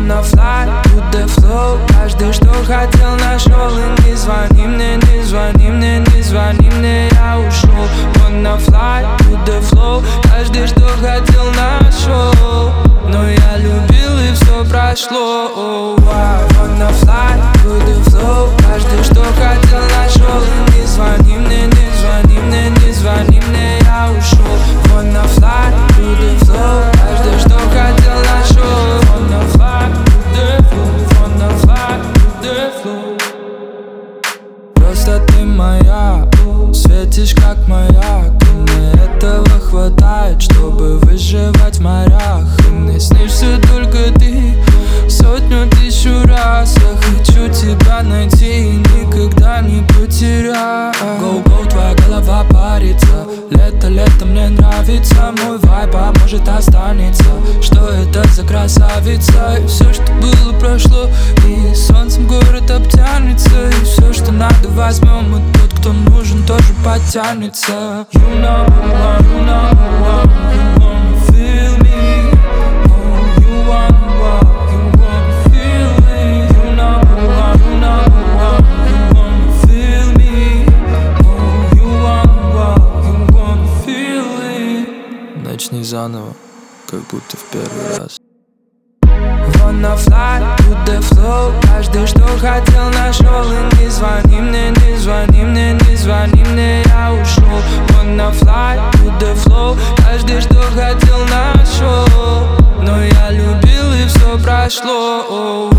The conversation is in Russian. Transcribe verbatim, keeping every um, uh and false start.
Wanna fly to the flow. Каждый, что хотел, нашел. И не звони мне, не звони мне, не звони мне, я ушел. Wanna fly to the flow. Каждый, что хотел, нашел. Но я любил, и все прошло. Oh, wow. Wanna fly to the flow. Каждый, что хотел, нашел. И не звони мне, не звони мне, не звони мне, я ушел. Wanna fly to the flow. Каждый, что хотел, нашел. Wanna fly to the flow. Wanna fly to the flow. Просто ты моя, светишь как маяк. И мне этого хватает, чтобы выживать в морях. И мне снишься только ты сотню тысячу раз. Я хочу тебя найти и никогда не потерять. Go-go, твоя голова парится. Лето, лето, мне нравится. Мой вайб, а может останется. Что это за красавица? И все, что было, прошло. И солнцем город обтянется. И все, что надо, возьмем. И тот, кто нужен, тоже подтянется. You know who I, you know who I, you wanna feel me. Oh, you wanna walk, you wanna feel me. You know who I, you know who I, you wanna feel me. Oh, you wanna walk, you wanna feel it. Начни заново, как будто в первый раз. Wanna fly to the flow. Каждый, что хотел, нашел. И не звони мне, не звони мне, не звони мне, я ушел. Wanna fly to the flow. Каждый, что хотел, нашел. Но я любил, и все прошло.